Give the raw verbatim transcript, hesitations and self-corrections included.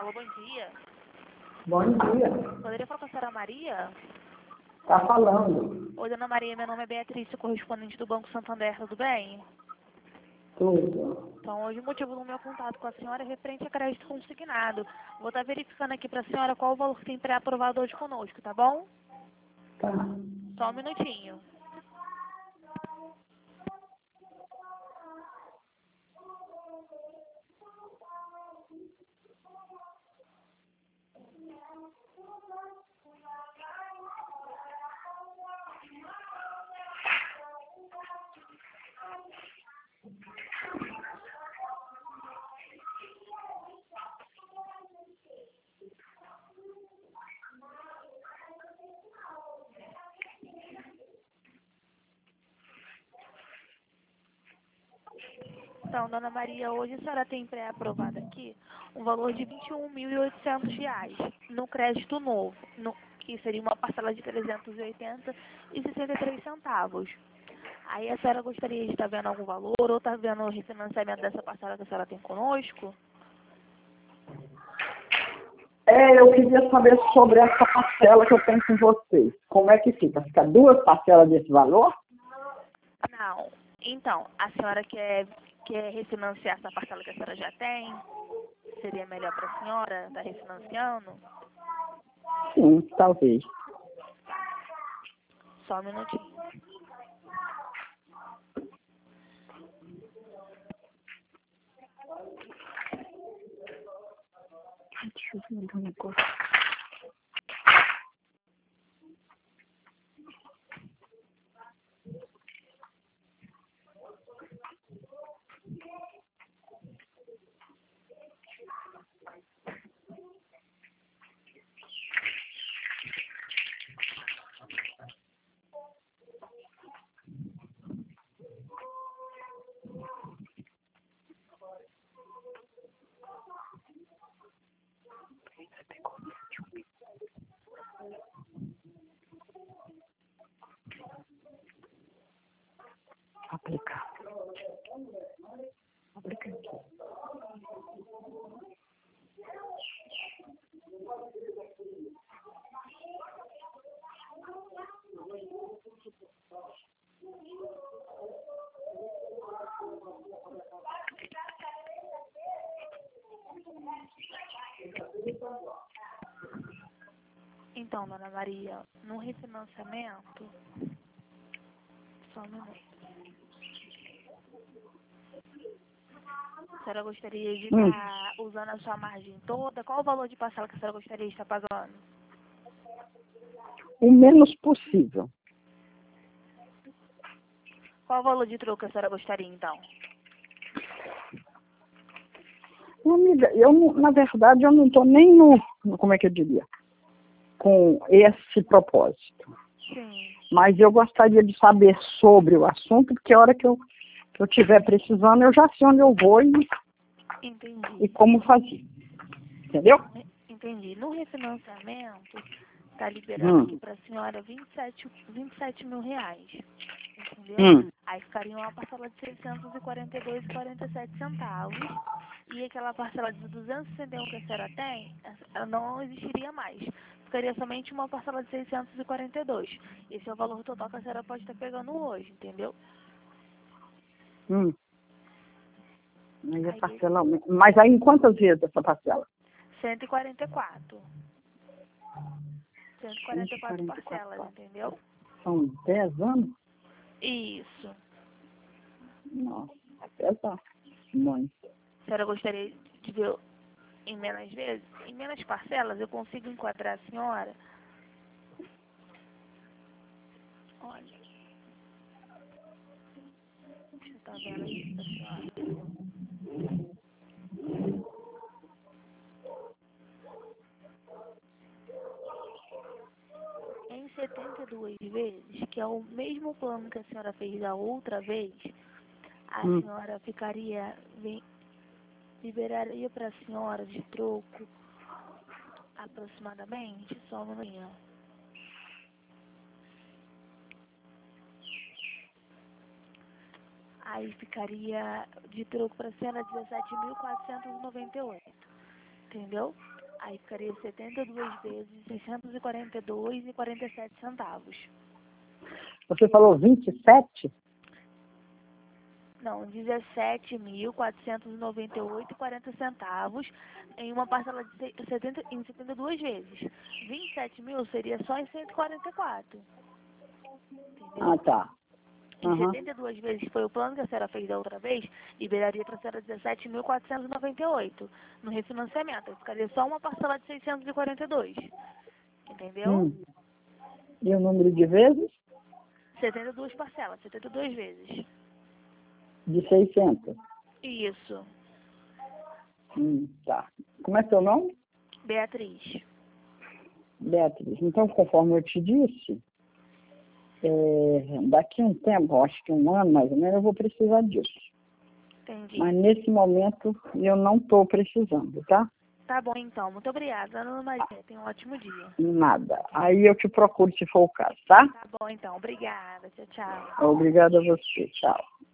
Alô, bom dia. Bom dia. Poderia falar com a senhora Maria? Tá falando. Oi, dona Maria, meu nome é Beatriz, sou correspondente do Banco Santander, tudo bem? Tudo. Então, hoje o motivo do meu contato com a senhora é referente a crédito consignado. Vou estar verificando aqui para a senhora qual o valor que tem pré-aprovado hoje conosco, tá bom? Tá. Só um minutinho. Então, dona Maria, hoje a senhora tem pré-aprovado aqui um valor de vinte e um mil e oitocentos reais no crédito novo, no, que seria uma parcela de trezentos e oitenta reais e sessenta e três centavos. Aí a senhora gostaria de estar vendo algum valor ou está vendo o refinanciamento dessa parcela que a senhora tem conosco? É, eu queria saber sobre essa parcela que eu tenho com vocês. Como é que fica? Fica duas parcelas desse valor? Não. Então, a senhora quer, quer refinanciar essa parcela que a senhora já tem? Seria melhor para a senhora estar refinanciando? Sim, talvez. Só um minutinho. Deixa eu ver um negócio. Aplicar. Aplicar aqui. Então, dona Maria, no refinanciamento, só um minuto. A senhora gostaria de Hum. estar usando a sua margem toda? Qual o valor de parcela que a senhora gostaria de estar pagando? O menos possível. Qual o valor de troco que a senhora gostaria, então? Minha amiga, eu, não- na verdade, eu não estou nem no, no- como é que eu diria, com esse propósito. Sim. Mas eu gostaria de saber sobre o assunto, porque a hora que eu que eu estiver precisando, eu já sei onde eu vou e, Entendi. e como fazer. Entendeu? Entendi. No refinanciamento, está liberando Hum. aqui para a senhora vinte e sete, vinte e sete mil reais. Entendeu? Hum. Aí ficaria uma parcela de seiscentos e quarenta e dois reais e quarenta e sete centavos. E aquela parcela de duzentos e sessenta e um que a senhora tem, ela não existiria mais. Ficaria somente uma parcela de seiscentos e quarenta e dois. Esse é o valor total que a senhora pode estar pegando hoje, entendeu? Hum. Mas, a Aí, parcela, mas aí em quantas vezes essa parcela? cento e quarenta e quatro. cento e quarenta e quatro cento e quarenta e quatro parcelas, entendeu? São dez anos? Isso. Nossa, é pesado. Muito. A senhora gostaria de ver em menos vezes? Em menos parcelas, eu consigo enquadrar a senhora. Olha. Deixa eu estar vendo aqui pra senhora. Em setenta e duas vezes, que é o mesmo plano que a senhora fez da outra vez, a Hum. senhora ficaria, vem- liberaria para a senhora de troco aproximadamente, só um minutinho. Aí ficaria de troco para a senhora dezessete mil quatrocentos e noventa e oito, entendeu? Aí ficaria setenta e duas vezes seiscentos e quarenta e dois reais e quarenta e sete centavos. Você falou vinte e sete? Não, dezessete mil quatrocentos e noventa e oito reais e quarenta centavos em uma parcela de se- setenta, em setenta e duas vezes. vinte e sete mil seria só em cento e quarenta e quatro. Entendeu? Ah, tá. Em Uhum. setenta e duas vezes foi o plano que a senhora fez da outra vez, liberaria para a senhora dezessete mil quatrocentos e noventa e oito no refinanciamento. Aí ficaria só uma parcela de seiscentos e quarenta e dois. Entendeu? Hum. E o número de vezes? setenta e duas parcelas, setenta e duas vezes. De seiscentos. Isso. Hum, tá. Como é seu nome? Beatriz. Beatriz. Então, conforme eu te disse, é, daqui a um tempo, acho que um ano mais ou menos, eu vou precisar disso. Entendi. Mas nesse momento eu não estou precisando, tá? Tá bom, então. Muito obrigada, Ana Maria. Tenha um ótimo dia. Nada. Aí eu te procuro se for o caso, tá? Tá bom, então. Obrigada. Tchau, tchau. Obrigada a você. Tchau.